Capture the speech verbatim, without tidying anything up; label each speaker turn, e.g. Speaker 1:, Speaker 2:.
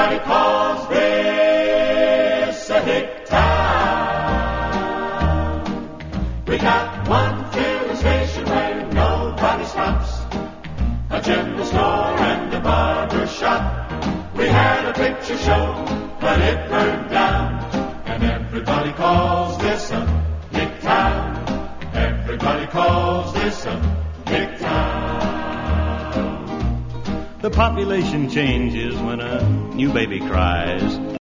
Speaker 1: Everybody calls this a hick town. We got one filling station where nobody stops, a general store and a barber shop. We had a picture show, but it burned down, and everybody calls this a hick town. Everybody calls this a hick town.
Speaker 2: The population changes when a new baby cries.